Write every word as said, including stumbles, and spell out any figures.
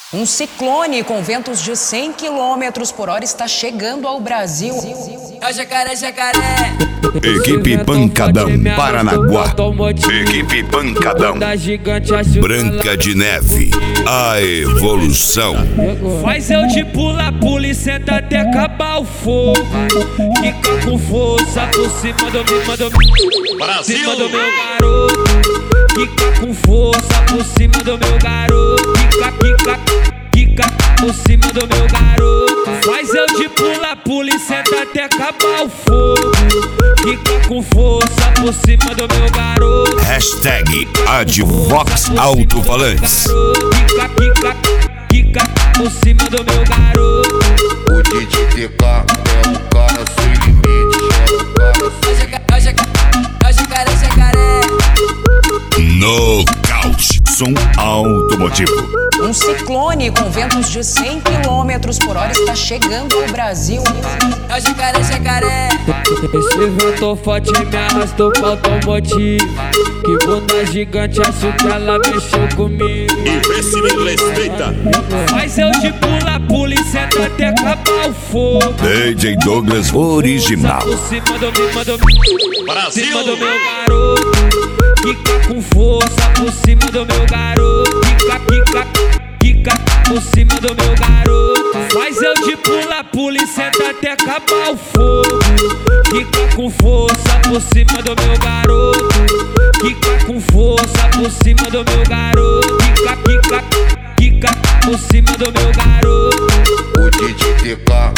Um ciclone com ventos de cem quilômetros por hora está chegando ao Brasil. É o jacaré, jacaré. Equipe Pancadão, Paranaguá. Equipe Pancadão, Branca de Neve, a evolução. Faz eu de pula, pula e senta até acabar o fogo. Fica com força por cima do meu, do meu, cima do meu garoto. Fica com força por cima do meu garoto. Fica, fica, fica por cima do meu garoto. Faz eu de pula, pula e senta até acabar o fogo. Fica com força por cima do meu garoto. Hashtag Advox Alto-Falantes. Fica, fica, fica por cima do meu garoto. O D J T K é o cara sem limite. É o cara sem limite. É o jacaré, jacaré. Nocaute, som automotivo. Um ciclone com ventos de cem quilômetros por hora está chegando ao Brasil. É o jacaré, jacaré. Esse vento forte me arrastou pro automotivo. Que bunda gigante, acho que ela mexeu comigo. Investimento respeita. Faz eu de pula, pula e senta até acabar o fogo. D J Douglas original. Por cima do meu, do Brasil. cima do meu garoto. Fica com força por cima do meu garoto. Fica, fica, fica por cima do meu garoto. Faz eu de pula, pula e senta até acabar o fogo. Fica com força por cima do meu garoto. Fica com força por cima do meu garoto. Fica, fica, fica por cima do meu garoto. O D J T K